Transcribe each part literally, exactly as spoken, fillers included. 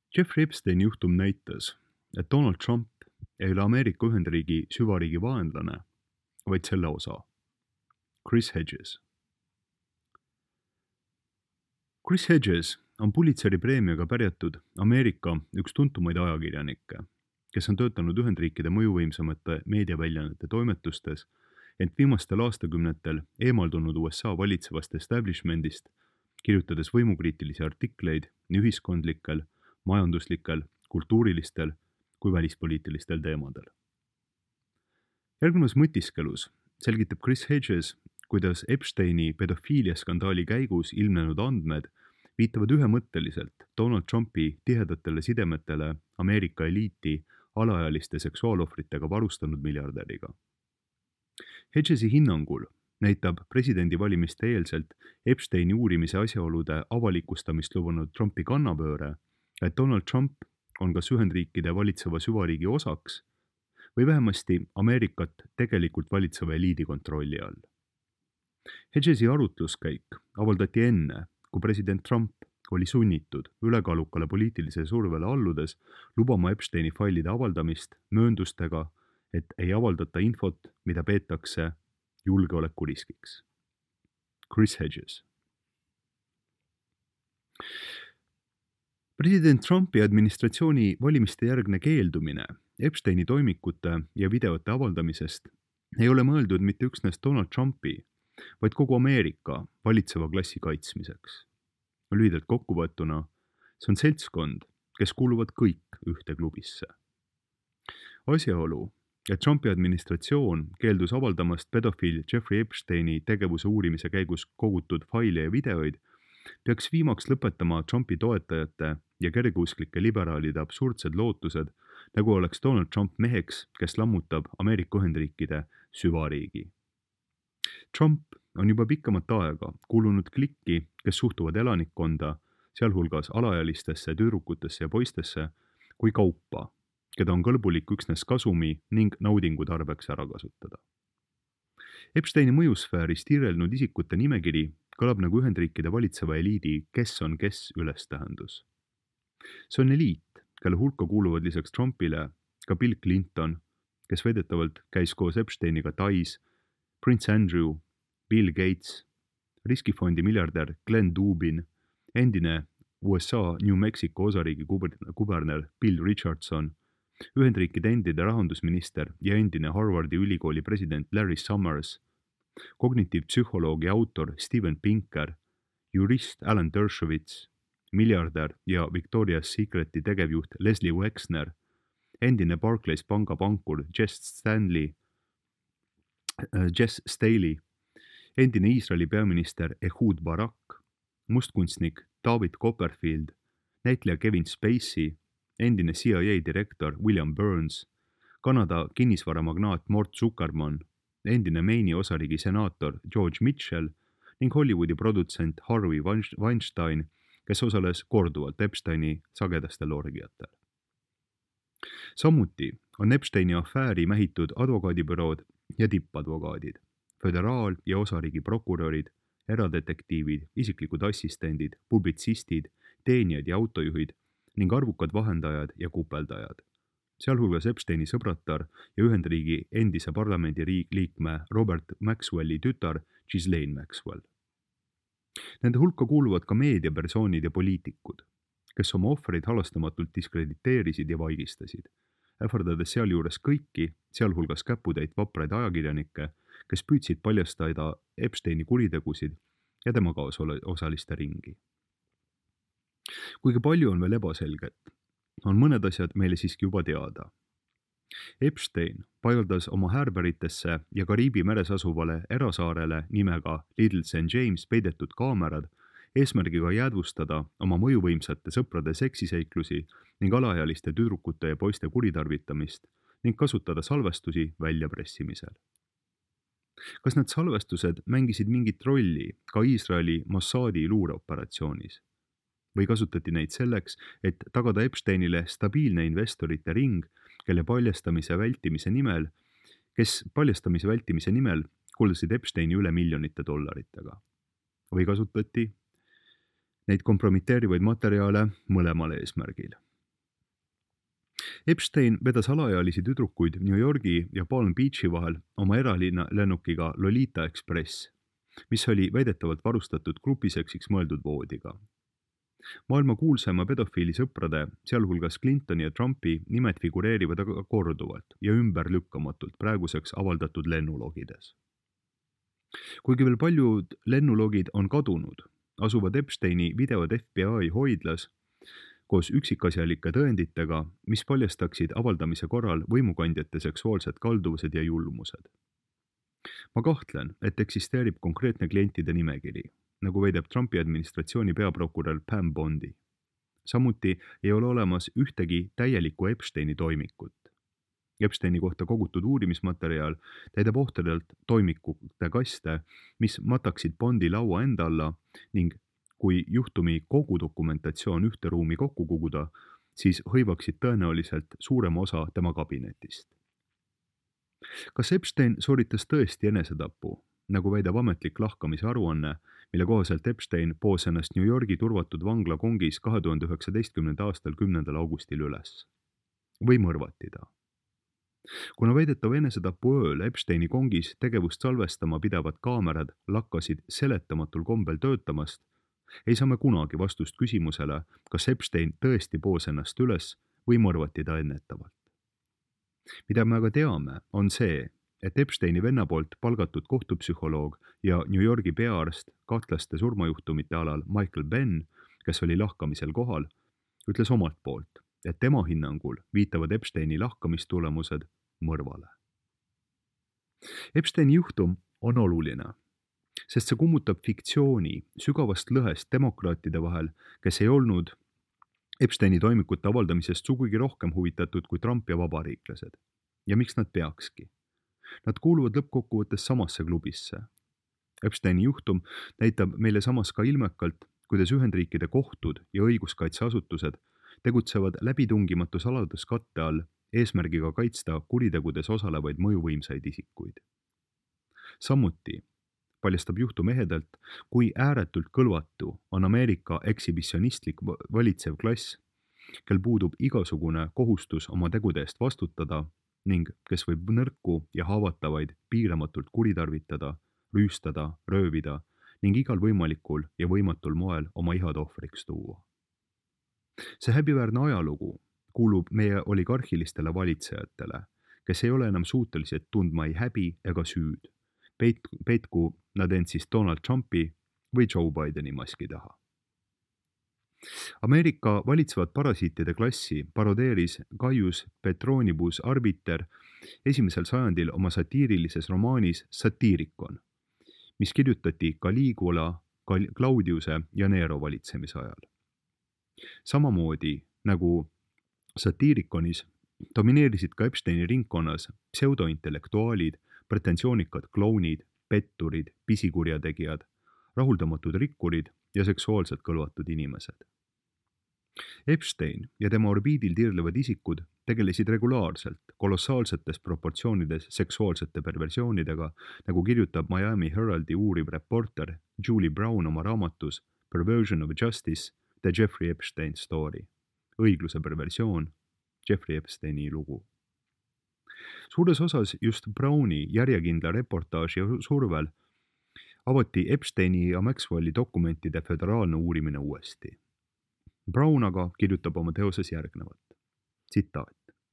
Jeffrey Epsteini juhtum näitas, et Donald Trump ei ole Ameerika Ühendriigi süvariigi vaenlane, vaid selle osa. Chris Hedges. Chris Hedges on Pulitzeri preemiaga pärjatud Ameerika üks tuntumaid ajakirjanikke, kes on töötanud Ühendriikide mõjuvõimsamate meediaväljaannete toimetustes, ent viimastel aastakümnetel eemaldunud U S A valitsevast establishmentist, kirjutades võimukriitilisi artikleid nii ühiskondlikel, majanduslikel, kultuurilistel kui välispoliitilistel teemadel. Järgnevas mõtiskelus selgitab Chris Hedges, kuidas Epsteini pedofiiliaskandaali käigus ilmnenud andmed viitavad ühemõtteliselt Donald Trumpi tihedatele sidemetele Ameerika eliiti alaealiste seksuaalohvritega varustanud miljardäriga. Hedgesi hinnangul näitab presidendivalimiste eelselt Epsteini uurimise asjaolude avalikustamist lubanud Trumpi kannapööre, et Donald Trump on kas Ühendriikide valitseva süvariigi osaks või vähemasti Ameerikat tegelikult valitseva eliidi kontrolli all. Hedgesi arutluskäik avaldati enne, kui president Trump oli sunnitud ülekaalukale poliitilise survele alludes lubama Epsteini failide avaldamist mööndustega, et ei avaldata infot, mida peetakse julgeolekuriskiks. Chris Hedges. President Trumpi administratsiooni valimiste järgne keeldumine Epsteini toimikute ja videote avaldamisest ei ole mõeldud mitte üksnes Donald Trumpi, vaid kogu Ameerika valitseva klassi kaitsmiseks. Lühidalt kokkuvõttuna, see on seltskond, kes kuuluvad kõik ühte klubisse. Asjaolu, et Trumpi administratsioon keeldus avaldamast pedofiil Jeffrey Epsteini tegevuse uurimise käigus kogutud faile ja videoid, peaks viimaks lõpetama Trumpi toetajate ja kergeusklike liberaalide absurdsed lootused, nagu oleks Donald Trump meheks, kes lammutab Ameerika Ühendriikide süvariigi. Trump on juba pikemat aega kuulunud klikki, kes suhtuvad elanikkonda, sealhulgas alaealistesse, tüdrukutesse ja poistesse, kui kaupa, keda on kõlbulik üksnes kasumi ning naudingu tarbeks ära kasutada. Epsteini mõjusfääris tiirelnud isikute nimekiri kõlab nagu Ühendriikide valitseva eliidi kes on kes ülestähendus. See on eliit, kelle hulka kuuluvad lisaks Trumpile ka Bill Clinton, kes väidetavalt käis koos Epsteiniga Tais, Prince Andrew, Bill Gates, riskifondi miljardär Glenn Dubin, endine U S A New Mexico osariigi kuberner Bill Richardson, Ühendriikide endine rahandusminister ja endine Harvardi ülikooli president Larry Summers, kognitiivpsühholoog ja autor Steven Pinker, jurist Alan Dershowitz, miljardär ja Victoria's Secreti tegevjuht Leslie Wexner, endine Barclays panga pankur Jess Stanley, äh, Jess Staley, endine Iisraeli peaminister Ehud Barak, mustkunstnik David Copperfield, näitleja Kevin Spacey, endine C I A direktor William Burns, Kanada kinnisvaramagnaat Mort Zuckerman, endine Maini osariigi senaator George Mitchell ning Hollywoodi produtsent Harvey Weinstein, kes osales korduvalt Epsteini sagedastel orgiatel. Samuti on Epsteini afääri mähitud advokaadibürood ja tippadvokaadid, föderaal- ja osariigi prokurörid, eradetektiivid, isiklikud assistendid, publitsistid, teenijad ja autojuhid ning arvukad vahendajad ja kupeldajad, sealhulgas Epsteini sõbratar ja Ühendriigi endise parlamendi liikme Robert Maxwelli tütar Ghislaine Maxwell. Nende hulka kuuluvad ka meediapersoonid ja poliitikud, kes oma ohvreid halastamatult diskrediteerisid ja vaigistasid, ähvardades sealjuures kõiki, sealhulgas käputäit vapraid ajakirjanikke, kes püüdsid paljastada Epsteini kuritegusid ja tema kaasosaliste ringi. Kuigi palju on veel ebaselget, on mõned asjad meile siiski juba teada. Epstein paigaldus oma häärberitesse ja Kariibi meres asuvale erasaarele nimega Little Saint James peidetud kaamerad eesmärgiga jäädvustada oma mõjuvõimsate sõprade seksiseiklusi ning alaealiste tüdrukute ja poiste kuritarvitamist ning kasutada salvestusi väljapressimisel. Kas need salvestused mängisid mingit rolli ka Iisraeli Mossadi luureoperatsioonis? Või kasutati neid selleks, et tagada Epsteinile stabiilne investorite ring, kelle paljastamise vältimise nimel, kes paljastamise vältimise nimel kuldasid Epsteini üle miljonite dollaritega? Või kasutati neid kompromiteerivaid materjale mõlemal eesmärgil? Epstein vedas alaealisi tüdrukuid New Yorgi ja Palm Beachi vahel oma eralinna lennukiga Lolita Express, mis oli väidetavalt varustatud grupiseksiks mõeldud voodiga. Maailma kuulsaima pedofiili sõprade, sealhulgas Clintoni ja Trumpi nimed figureerivad aga korduvalt ja ümberlükkamatult praeguseks avaldatud lennulogides. Kuigi veel paljud lennulogid on kadunud, asuvad Epsteini videod F B I hoidlas koos üksikasjalike tõenditega, mis paljastaksid avaldamise korral võimukandjate seksuaalsed kalduvused ja julmused. Ma kahtlen, et eksisteerib konkreetne klientide nimekiri, nagu väidab Trumpi administratsiooni peaprokurör Pam Bondi. Samuti ei ole olemas ühtegi täielikku Epsteini toimikut. Epsteini kohta kogutud uurimismaterjal täidab ohtralt toimikute kaste, mis mataksid Bondi laua enda alla ning kui juhtumi kogu dokumentatsioon ühte ruumi kokku koguda, siis hõivaksid tõenäoliselt suurema osa tema kabinetist. Kas Epstein sooritas tõesti enesetapu, nagu väidab ametlik lahkamise aruanne, mille kohaselt Epstein poos ennast New Yorgi turvatud vangla kongis kahe tuhande üheksateistkümnendal aastal kümnendal augustil üles? Või mõrvati ta? Kuna väidetava enesetapu ööl Epsteini kongis tegevust salvestama pidevad kaamerad lakkasid seletamatul kombel töötamast, ei saa me kunagi vastust küsimusele, kas Epstein tõesti poos ennast üles või mõrvati ta ennetavalt. Mida me aga teame, on see, et Epsteini venna poolt palgatud kohtupsühholoog ja New Yorgi peaarst kahtlaste surmajuhtumite alal Michael Benn, kes oli lahkamisel kohal, ütles omalt poolt, et tema hinnangul viitavad Epsteini lahkamistulemused mõrvale. Epsteini juhtum on oluline, sest see kummutab fiktsiooni sügavast lõhest demokraatide vahel, kes ei olnud Epsteini toimikute avaldamisest sugugi rohkem huvitatud kui Trump ja vabariiklased. Ja miks nad peakski? Nad kuuluvad lõppkokkuvõttes samasse klubisse. Epsteini juhtum näitab meile samas ka ilmekalt, kuidas Ühendriikide kohtud ja õiguskaitseasutused tegutsevad läbitungimatu saladuskatte all eesmärgiga kaitsta kuritegudes osalevaid mõjuvõimsaid isikuid. Samuti paljastab juhtum ehedalt, kui ääretult kõlvatu on Ameerika ekshibitsionistlik valitsev klass, kel puudub igasugune kohustus oma tegude eest vastutada ning kes võib nõrku ja haavatavaid piiramatult kuritarvitada, rüüstada, röövida ning igal võimalikul ja võimatul moel oma ihad ohvriks tuua. See häbiväärne ajalugu kuulub meie oligarhilistele valitsejatele, kes ei ole enam suutelised tundma ei häbi ega süüd. Peit, peitku nad end siis Donald Trumpi või Joe Bideni maski taha. Ameerika valitsevat parasiitide klassi parodeeris Gaius Petronibus Arbiter esimesel sajandil oma satiirilises romaanis Satyricon, mis kirjutati Caligula, Claudiuse ja Nero valitsemise ajal. Samamoodi nagu Satyriconis domineerisid ka Epsteini ringkonnas pseudointellektuaalid, pretentioonikad klounid, petturid, pisikurjategijad, rahuldamatud rikkurid ja seksuaalselt kõlvatud inimesed. Epstein ja tema orbiidil tiirlevad isikud tegelesid regulaarselt kolossaalsetes proportsioonides seksuaalsete perversioonidega, nagu kirjutab Miami Heraldi uuriv reporter Julie Brown oma raamatus Perversion of Justice, The Jeffrey Epstein Story. Õigluse perversioon, Jeffrey Epsteini lugu. Suures osas just Browni järjekindla reportaaži survel avati Epsteini ja Maxwelli dokumentide föderaalne uurimine uuesti. Brown aga kirjutab oma teoses järgnevat. Tsitaat.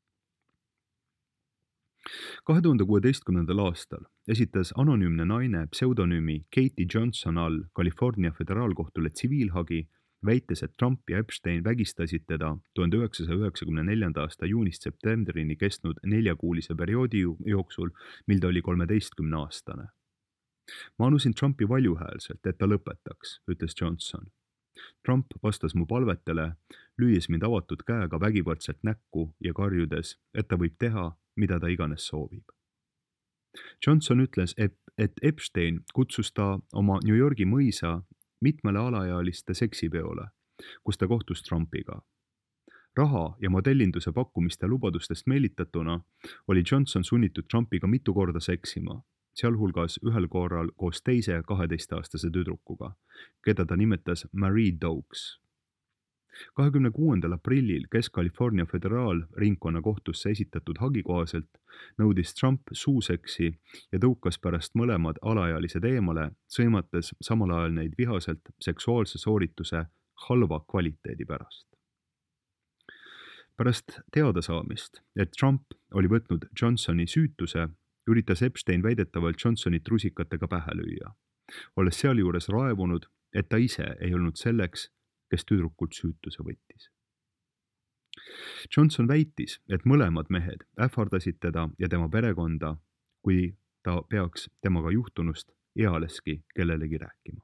kahe tuhande kuueteistkümnendal aastal esitas anonüümne naine pseudonüümi Katie Johnson all California föderaalkohtule tsiviilhagi, väites, et Trump ja Epstein vägistasid teda tuhande üheksasaja üheksakümne neljanda aasta juunist septembrini kestnud neljakuulise perioodi jooksul, mil ta oli kolmeteistkümne aastane. Ma anusin Trumpi valjuhäälselt, et ta lõpetaks, ütles Johnson. Trump vastas mu palvetele, lüües mind avatud käega vägivaldselt näkku ja karjudes, et ta võib teha, mida ta iganes soovib. Johnson ütles, et, et Epstein kutsus ta oma New Yorgi mõisa mitmele alaealiste seksipeole, kus ta kohtus Trumpiga. Raha ja modellinduse pakkumiste lubadustest meelitatuna oli Johnson sunnitud Trumpiga mitu korda seksima, sealhulgas ühel korral koos teise kaheteistaastase tüdrukuga, keda ta nimetas Marie Dokes. kahekümne kuuendal aprillil Kesk-California föderaalringkonna kohtusse esitatud hagi kohaselt nõudis Trump suuseksi ja tõukas pärast mõlemad alaealised eemale, sõimates samal ajal neid vihaselt seksuaalse soorituse halva kvaliteedi pärast. Pärast teadasaamist, et Trump oli võtnud Johnsoni süütuse, üritas Epstein väidetavalt Johnsonit rusikatega pähe lüüa, olles sealjuures raevunud, et ta ise ei olnud selleks, kes tüdrukult süütuse võttis. Johnson väitis, et mõlemad mehed ähvardasid teda ja tema perekonda, kui ta peaks temaga juhtunust ealeski kellelegi rääkima.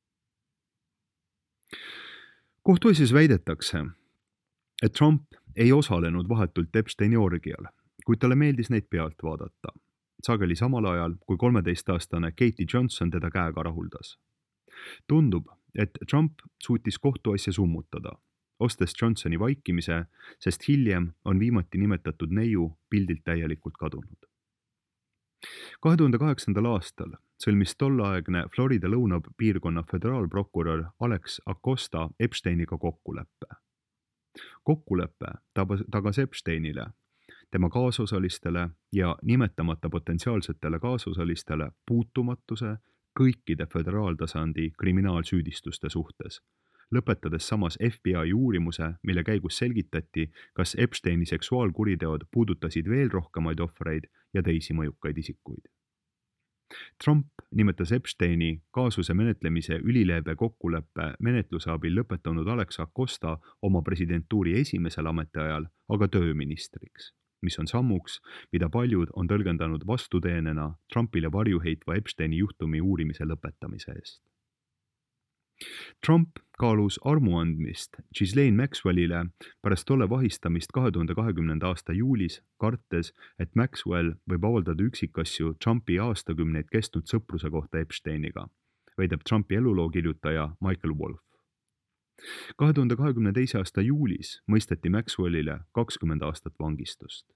Kohtuasjas väidetakse, et Trump ei osalenud vahetult Epsteini orgial, kuid talle meeldis neid pealt vaadata, sageli samal ajal, kui kolmeteistaastane Katie Johnson teda käega rahuldas. Tundub, et Trump suutis kohtuasja summutada, ostes Johnsoni vaikimise, sest hiljem on viimati nimetatud neiu pildilt täielikult kadunud. kahe tuhande kaheksandal aastal sõlmis tolleaegne Florida lõunapiirkonna föderaalprokurör Alex Acosta Epsteiniga kokkuleppe. Kokkulepe tagas Epsteinile, tema kaasosalistele ja nimetamata potentsiaalsetele kaasosalistele puutumatuse kõikide föderaaltasandi kriminaalsüüdistuste suhtes, lõpetades samas F B I uurimuse, mille käigus selgitati, kas Epsteini seksuaalkuriteod puudutasid veel rohkemaid ohvreid ja teisi mõjukaid isikuid. Trump nimetas Epsteini kaasuse menetlemise ülileebe kokkuleppe menetluse abil lõpetanud Alex Acosta oma presidentuuri esimesel ametiajal aga tööministriks, mis on sammuks, mida paljud on tõlgendanud vastuteenena Trumpile varju heitva Epsteini juhtumi uurimise lõpetamise eest. Trump kaalus armu andmist Ghislaine Maxwellile pärast tolle vahistamist kahe tuhande kahekümnenda aasta juulis, kartes, et Maxwell võib avaldada üksikasju Trumpi aastakümneid kestnud sõpruse kohta Epsteiniga, väidab Trumpi eluloo kirjutaja Michael Wolff. kahe tuhande kahekümne teise aasta juulis mõisteti Maxwellile kakskümmend aastat vangistust.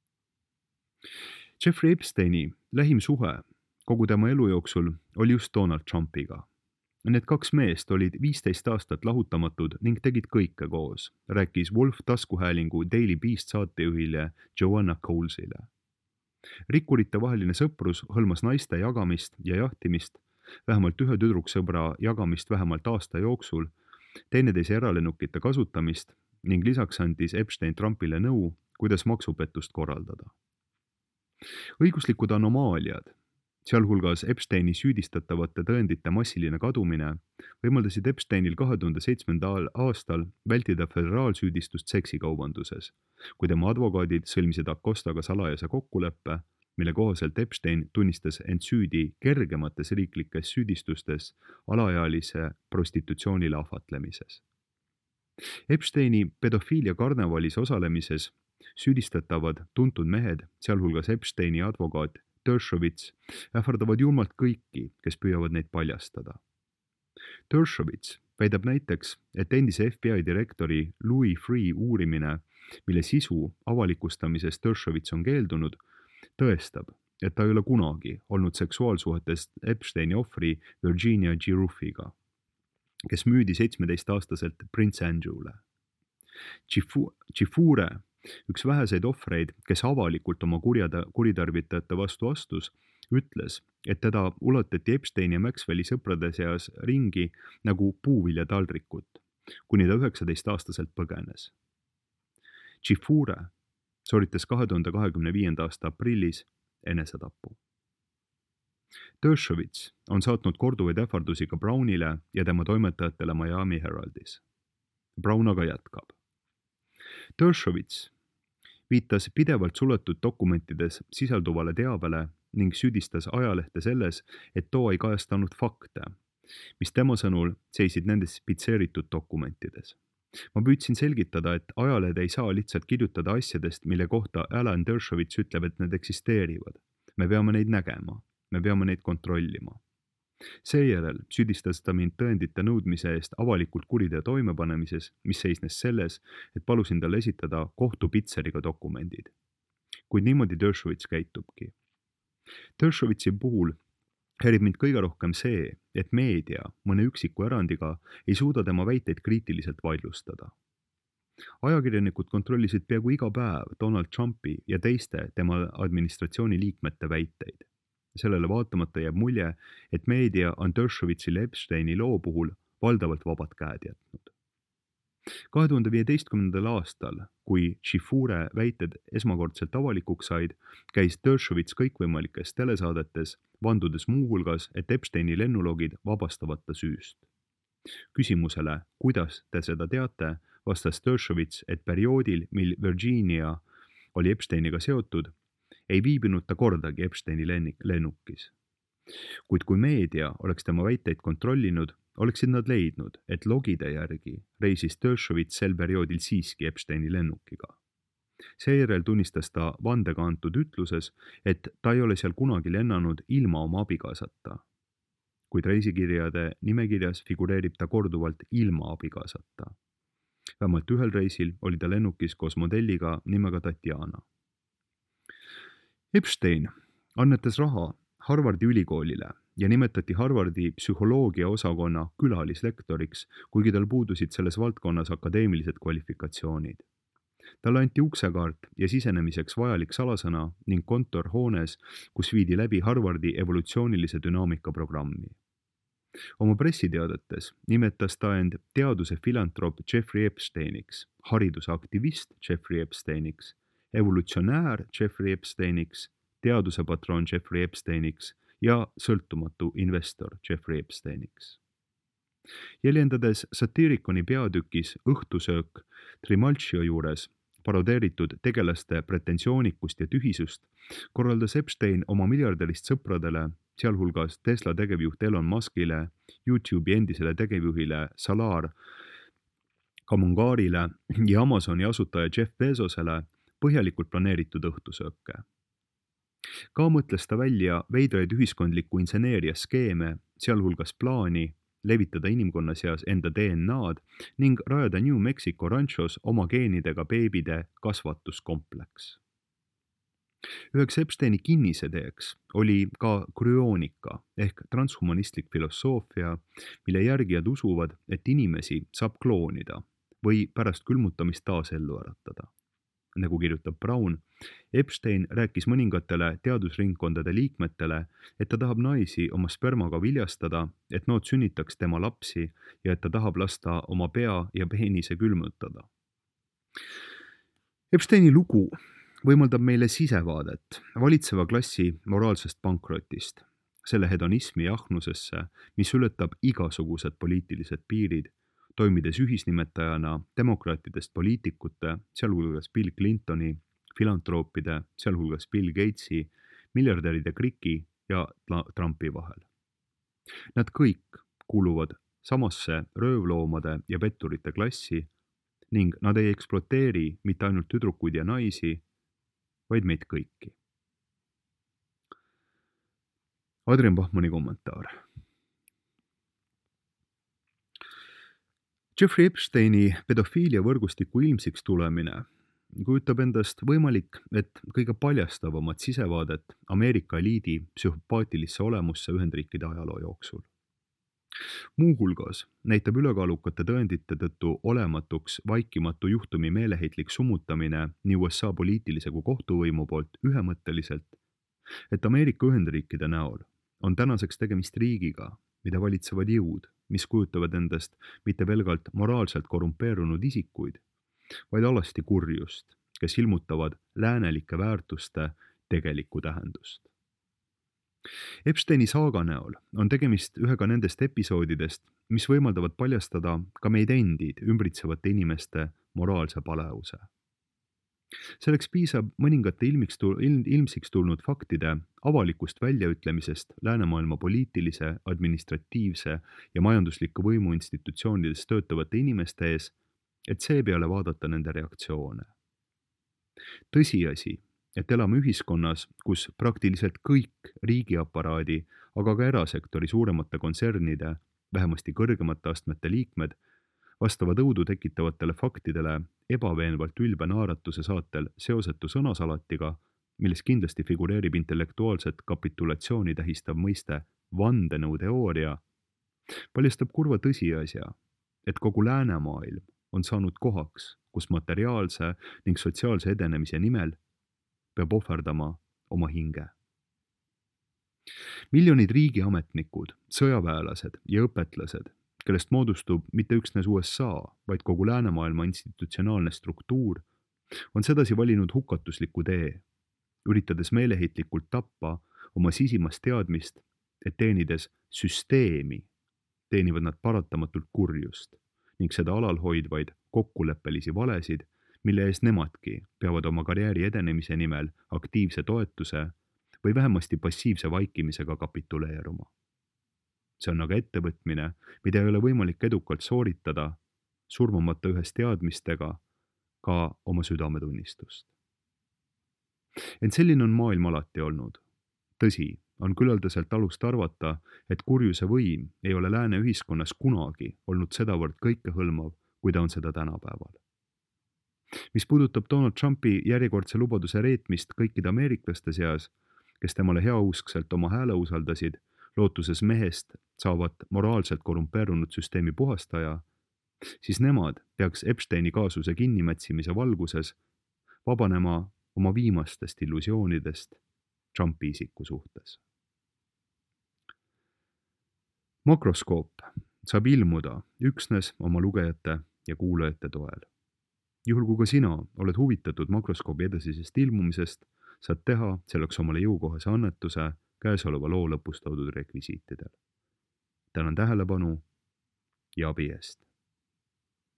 Jeffrey Epsteini lähim suhe kogu tema elu jooksul oli just Donald Trumpiga. Need kaks meest olid viisteist aastat lahutamatud ning tegid kõike koos, rääkis Wolff taskuhäälingu Daily Beast saatejuhile Joanna Colesile. Rikkurite vaheline sõprus hõlmas naiste jagamist ja jahtimist, vähemalt ühe tüdruksõbra jagamist vähemalt aasta jooksul, teineteise eralennukite kasutamist ning lisaks andis Epstein Trumpile nõu, kuidas maksupettust korraldada. Õiguslikud anomaaliad, sealhulgas Epsteini süüdistatavate tõendite massiline kadumine, võimaldasid Epsteinil kahe tuhande seitsmendal aastal vältida föderaalsüüdistust seksikaubanduses, kui tema advokaadid sõlmisid Acostaga salajase kokkuleppe, mille kohaselt Epstein tunnistas end süüdi kergemates riiklikes süüdistustes alaealise prostitutsioonile ahvatlemises. Epsteini pedofiilia karnevalis osalemises süüdistatavad tuntud mehed, sealhulgas Epsteini advokaat Dershowitz, ähvardavad julmalt kõiki, kes püüavad neid paljastada. Dershowitz väidab näiteks, et endise F B I direktori Louis Freeh uurimine, mille sisu avalikustamisest Dershowitz on keeldunud, tõestab, et ta ei ole kunagi olnud seksuaalsuhetest Epsteini ohvri Virginia Giuffiga, kes müüdi seitsmeteistaastaselt Prince Andrewle. Giuffure, üks väheseid ohvreid, kes avalikult oma kuritarvitajate vastu astus, ütles, et teda ulatati Epsteini ja Maxwelli sõprade seas ringi nagu puuviljataldrikut, kuni ta üheksateistaastaselt põgenes. Giuffure sooritas kahe tuhande kahekümne viienda aasta aprillis enesetapu. Dershowitz on saatnud korduvaid ähvardusi ka Brownile ja tema toimetajatele Miami Heraldis. Brown aga jätkab. Dershowitz viitas pidevalt suletud dokumentides sisalduvale teabele ning süüdistas ajalehte selles, et too ei kajastanud fakte, mis tema sõnul seisid nendes pitseeritud dokumentides. Ma püüdsin selgitada, et ajalehed ei saa lihtsalt kirjutada asjadest, mille kohta Alan Dershowitz ütleb, et need eksisteerivad. Me peame neid nägema, me peame neid kontrollima. Seejärel süüdistas ta mind tõendite nõudmise eest avalikult kuriteo toimepanemises, mis seisnes selles, et palusin talle esitada kohtupitseriga dokumendid. Kuid niimoodi Dershowitz käitubki. Dershowitzi puhul häirib mind kõige rohkem see, et meedia mõne üksiku erandiga ei suuda tema väiteid kriitiliselt vaidlustada. ajakirjanikud kontrollisid peaaegu iga päev Donald Trumpi ja teiste tema administratsiooni liikmete väiteid. Sellele vaatamata jääb mulje, et meedia on Dershowitzile Epsteini loo puhul valdavalt vabad käed jätnud. kahe tuhande viieteistkümnendal aastal, kui Chifure väited esmakordselt avalikuks said, käis Dershowitz kõikvõimalikes telesaadetes, vandudes muuhulgas, et Epsteini lennulogid vabastavad ta süüst. Küsimusele, kuidas te seda teate, vastas Dershowitz, et perioodil, mil Virginia oli Epsteiniga seotud, ei viibinud ta kordagi Epsteini lennukis. Kuid kui meedia oleks tema väiteid kontrollinud, oleksid nad leidnud, et logide järgi reisis Dershowitz sel perioodil siiski Epsteini lennukiga. Seejärel tunnistas ta vandega antud ütluses, et ta ei ole seal kunagi lennanud ilma oma abikaasata. Kuid reisikirjade nimekirjas figureerib ta korduvalt ilma abikaasata. Vähemalt ühel reisil oli ta lennukis koos modelliga nimega Tatjana. Epstein annetas raha Harvardi ülikoolile ja nimetati Harvardi psühholoogia osakonna külalislektoriks, kuigi tal puudusid selles valdkonnas akadeemilised kvalifikatsioonid. Talle anti uksekaart ja sisenemiseks vajalik salasõna ning kontor hoones, kus viidi läbi Harvardi evolutsioonilise dünaamika programmi. Oma pressiteadetes nimetas ta end teaduse filantroop Jeffrey Epsteiniks, hariduse aktivist Jeffrey Epsteiniks, evolutsionäär Jeffrey Epsteiniks, teaduse patron Jeffrey Epsteiniks ja sõltumatu investor Jeffrey Epsteiniks. Jäljendades Satyriconi peatükis Õhtusöök Trimalchio juures parodeeritud tegelaste pretensioonikust ja tühisust, korraldas Epstein oma miljardärist sõpradele, sealhulgas Tesla tegevjuht Elon Muskile, YouTube'i endisele tegevjuhile Salar Kamungarile ja Amazoni asutaja Jeff Bezosele põhjalikult planeeritud õhtusööke. Ka mõtles ta välja veidraid ühiskondliku inseneeria skeeme, sealhulgas plaani levitada inimkonna seas enda D N A-d ning rajada New Mexico ranchos oma geenidega beebide kasvatuskompleks. Üheks Epsteini kinniseteeks oli ka krüoonika ehk transhumanistlik filosoofia, mille järgijad usuvad, et inimesi saab kloonida või pärast külmutamist taas ellu äratada. Nagu kirjutab Brown, Epstein rääkis mõningatele teadusringkondade liikmetele, et ta tahab naisi oma spermaga viljastada, et nood sünnitaks tema lapsi ja et ta tahab lasta oma pea ja peenise külmutada. Epsteini lugu võimaldab meile sisevaadet valitseva klassi moraalsest pankrotist, selle hedonismi ahnusesse, mis ületab igasugused poliitilised piirid, toimides ühisnimetajana demokraatidest poliitikute, sealhulgas Bill Clintoni, filantroopide, sealhulgas Bill Gatesi, miljardäride Kriki ja Trumpi vahel. Nad kõik kuuluvad samasse röövloomade ja petturite klassi ning nad ei ekspluateeri mitte ainult tüdrukuid ja naisi, vaid meid kõiki. Adrian Bachmanni kommentaar. Jeffrey Epsteini pedofiilia võrgustiku ilmsiks tulemine kujutab endast võimalik, et kõige paljastavamat sisevaadet Ameerika eliidi psühhopaatilisse olemusse Ühendriikide ajaloo jooksul. Muuhulgas näitab ülekaalukate tõendite tõttu olematuks vaikimatu juhtumi meeleheitlik summutamine nii U S A poliitilise kui kohtuvõimu poolt ühemõtteliselt, et Ameerika Ühendriikide näol on tänaseks tegemist riigiga, mida valitsevad jõud, mis kujutavad endast mitte pelgalt moraalselt korrumpeerunud isikuid, vaid alasti kurjust, kes ilmutavad läänelike väärtuste tegelikku tähendust. Epsteini saaga näol on tegemist ühega nendest episoodidest, mis võimaldavad paljastada ka meid endid ümbritsevate inimeste moraalse palevuse. Selleks piisab mõningate ilmsiks tulnud faktide avalikust väljaütlemisest läänemaailma poliitilise, administratiivse ja majandusliku võimu institutsioonides töötavate inimeste ees, et seepeale vaadata nende reaktsioone. Tõsiasi, et elame ühiskonnas, kus praktiliselt kõik riigiaparaadi, aga ka erasektori suuremate kontsernide, vähemasti kõrgemate astmete liikmed, vastavad õudu tekitavatele faktidele ebaveenvalt ülbe naaratuse saatel seosetu sõnasalatiga, milles kindlasti figureerib intellektuaalset kapitulatsiooni tähistav mõiste vandenõuteooria, paljastab kurva tõsiasja, et kogu läänemaailm on saanud kohaks, kus materiaalse ning sotsiaalse edenemise nimel peab ohverdama oma hinge. Miljonid riigiametnikud, sõjaväelased ja õpetlased, kellest moodustub mitte üksnes U S A, vaid kogu läänemaailma institutsionaalne struktuur, on sedasi valinud hukatusliku tee, üritades meeleheitlikult tappa oma sisimast teadmist, et teenides süsteemi, teenivad nad paratamatult kurjust ning seda alal hoidvaid kokkuleppelisi valesid, mille ees nemadki peavad oma karjääri edenemise nimel aktiivse toetuse või vähemasti passiivse vaikimisega kapituleeruma. See on aga ettevõtmine, mida ei ole võimalik edukalt sooritada, surmamata ühes teadmistega ka oma südametunnistust. Ent selline on maailm alati olnud. Tõsi, on küllaldaselt alust arvata, et kurjuse võim ei ole lääne ühiskonnas kunagi olnud sedavõrd kõikehõlmav, kui ta on seda tänapäeval. Mis puudutab Donald Trumpi järjekordse lubaduse reetmist kõikide ameeriklaste seas, kes temale heauskselt oma hääle usaldasid, lootuses mehest saavat moraalselt korrumpeerunud süsteemi puhastaja, siis nemad peaks Epsteini kaasuse kinnimätsimise valguses vabanema oma viimastest illusioonidest Trumpi isiku suhtes. Makroskoop saab ilmuda üksnes oma lugejate ja kuulajate toel. Juhul kui ka sina oled huvitatud makroskoobi edasisest ilmumisest, saad teha selleks omale jõukohase annetuse käesoleva loo lõpus toodud rekvisiitidel. Tänan tähelepanu ja abi eest.